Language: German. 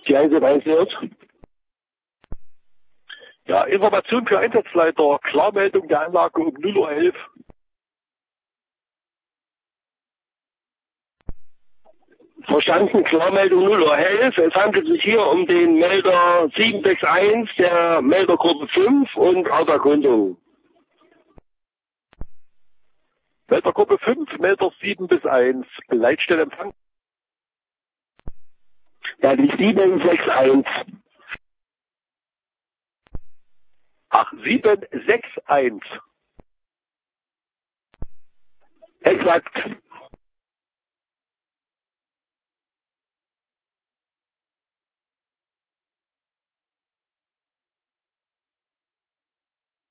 Die 1 hört. Ja, Information für Einsatzleiter, Klarmeldung der Anlage um 0:11 Uhr. Verstanden, Klarmeldung 0:11 Uhr. Es handelt sich hier um den Melder 761 der Meldergruppe 5 und Auserkundung. Meldergruppe 5, Melder 7 bis 1, Leitstelle Empfang. Ja, die 761. Ach, 761. Exakt.